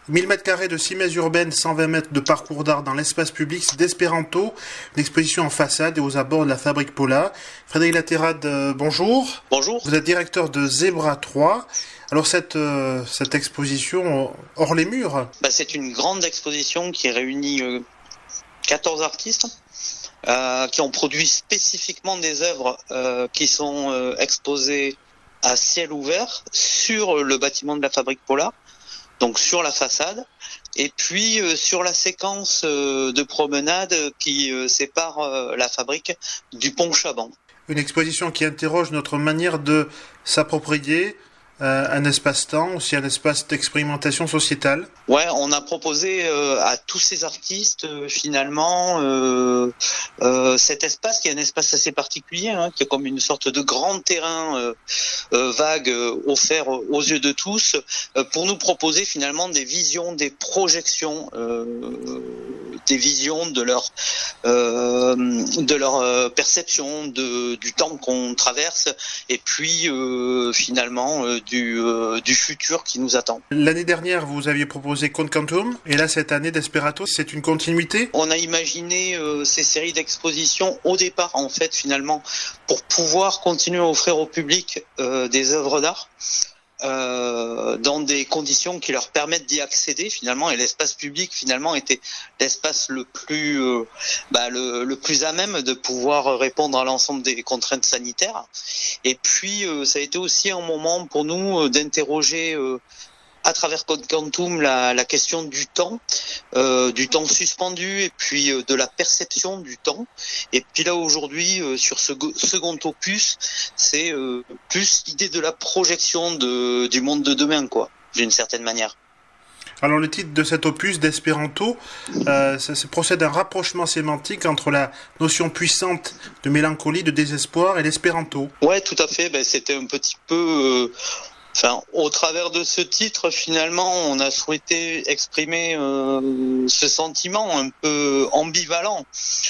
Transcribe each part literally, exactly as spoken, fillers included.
mille mètres carrés de cimaises urbaines, cent vingt mètres de parcours d'art dans l'espace public, c'est d'Espéranto, une exposition en façade et aux abords de la fabrique Paula. Frédéric Latérade, euh, bonjour. Bonjour. Vous êtes directeur de Zebra trois. Alors cette, euh, cette exposition hors les murs bah, C'est une grande exposition qui réunit euh, quatorze artistes euh, qui ont produit spécifiquement des œuvres euh, qui sont euh, exposées à ciel ouvert sur le bâtiment de la fabrique Paula, donc sur la façade, et puis euh, sur la séquence euh, de promenade qui euh, sépare euh, la fabrique du pont Chaban. Une exposition qui interroge notre manière de s'approprier euh, un espace-temps, aussi un espace d'expérimentation sociétale. Ouais, on a proposé euh, à tous ces artistes euh, finalement euh, euh, cet espace qui est un espace assez particulier, hein, qui est comme une sorte de grand terrain euh, euh, vague euh, offert aux yeux de tous, euh, pour nous proposer finalement des visions, des projections, euh, des visions de leur euh, de leur euh, perception de du temps qu'on traverse, et puis euh, finalement euh, du euh, du futur qui nous attend. L'année dernière, vous aviez proposé Quantum, et là cette année d'Espéranto, c'est une continuité. On a imaginé euh, ces séries d'expositions au départ, en fait, finalement, pour pouvoir continuer à offrir au public euh, des œuvres d'art euh, dans des conditions qui leur permettent d'y accéder finalement. Et l'espace public finalement était l'espace le plus, euh, bah, le, le plus à même de pouvoir répondre à l'ensemble des contraintes sanitaires. Et puis euh, ça a été aussi un moment pour nous euh, d'interroger euh, à travers Quantum la, la question du temps, euh, du temps suspendu, et puis euh, de la perception du temps. Et puis là aujourd'hui, euh, sur ce go- second opus, c'est euh, plus l'idée de la projection de, du monde de demain, quoi, d'une certaine manière. Alors le titre de cet opus d'Espéranto, euh, ça, ça procède d'un rapprochement sémantique entre la notion puissante de mélancolie, de désespoir et l'espéranto. Ouais, tout à fait. Ben, c'était un petit peu... Euh, Enfin, au travers de ce titre, finalement, on a souhaité exprimer euh, ce sentiment un peu ambivalent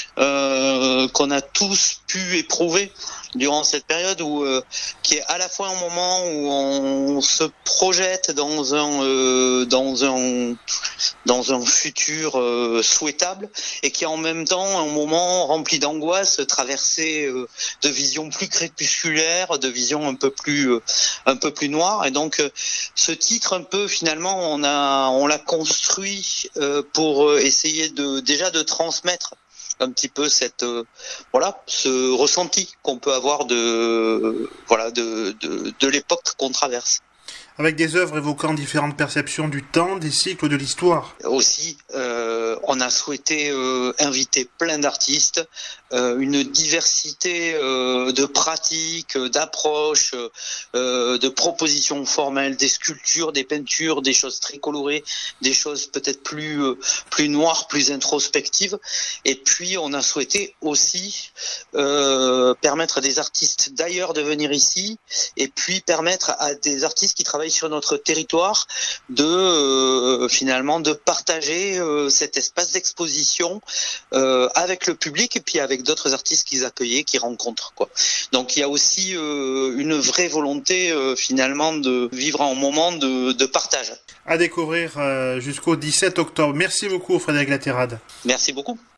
euh, qu'on a tous pu éprouver durant cette période, où euh, qui est à la fois un moment où on se projette dans un euh, dans un dans un futur euh, souhaitable, et qui est en même temps un moment rempli d'angoisse, traversé euh, de visions plus crépusculaires, de visions un peu plus euh, un peu plus noires. Et donc euh, ce titre, un peu finalement, on a on l'a construit euh, pour euh, essayer de déjà de transmettre un petit peu cette euh, voilà ce ressenti qu'on peut avoir de voilà de de, de l'époque qu'on traverse. Avec des œuvres évoquant différentes perceptions du temps, des cycles, de l'histoire. Aussi, euh, on a souhaité euh, inviter plein d'artistes, euh, une diversité euh, de pratiques, d'approches, euh, de propositions formelles, des sculptures, des peintures, des choses très colorées, des choses peut-être plus euh, plus noires, plus introspectives. Et puis, on a souhaité aussi euh, permettre à des artistes d'ailleurs de venir ici, et puis permettre à des artistes qui travaillent sur notre territoire de euh, finalement de partager euh, cet espace d'exposition euh, avec le public, et puis avec d'autres artistes qu'ils accueillaient, qu'ils rencontrent, quoi. Donc il y a aussi euh, une vraie volonté euh, finalement de vivre un moment de, de partage. À découvrir euh, jusqu'au dix-sept octobre. Merci beaucoup Frédéric Latérade. Merci beaucoup.